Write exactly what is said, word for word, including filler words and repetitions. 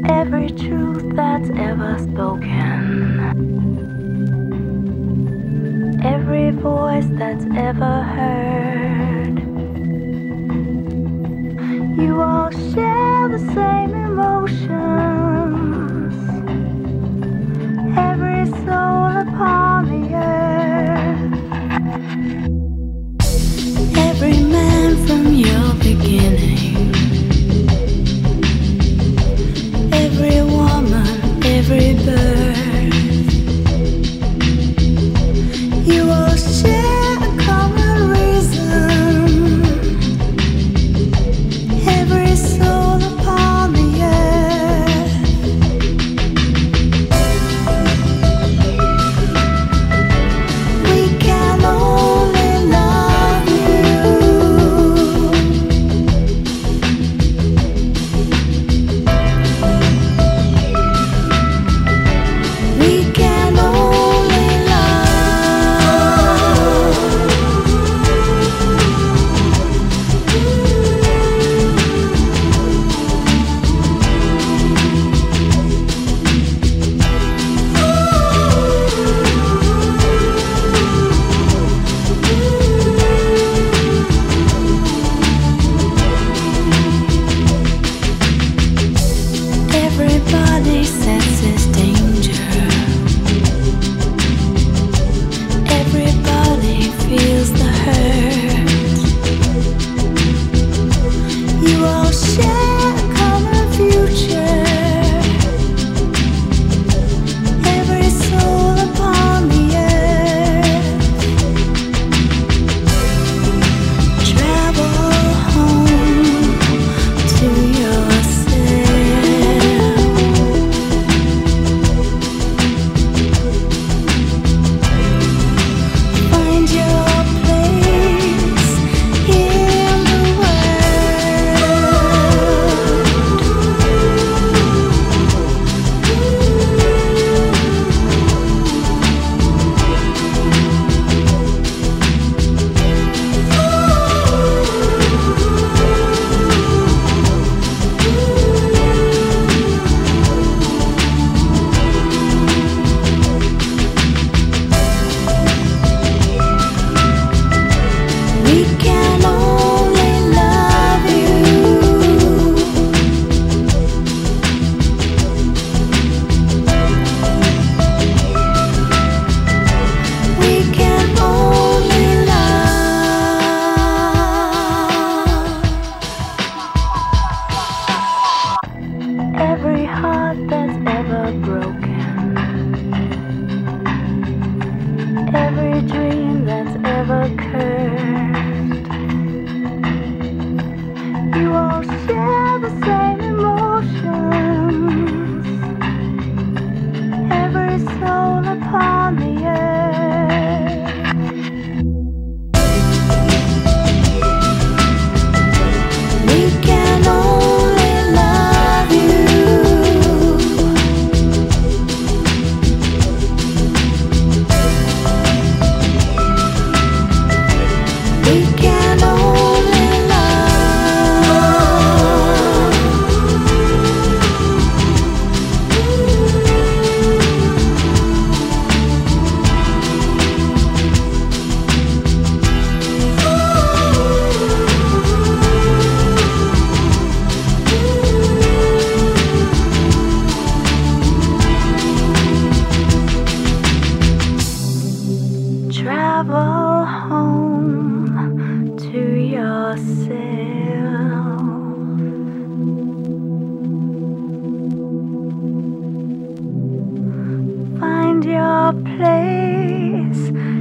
every truth that's ever spoken, every voice that's ever heard. You all share the same emotions, every soul upon the earth. Every man from your beginning, every woman, every birth, you all share a common reason, every soul upon the earth. We can only love you. We can only everybody senses danger. Everybody feels the hurt. You all share a common future. Every soul upon the earth. Travel home to yourself. Find your place in the we can only love you. We can only love. Every heart that's ever broken, every dream that's ever cursed, you all share the same emotions, every soul upon the earth. We can only love you. We can only love. Travel home to yourself. Find your place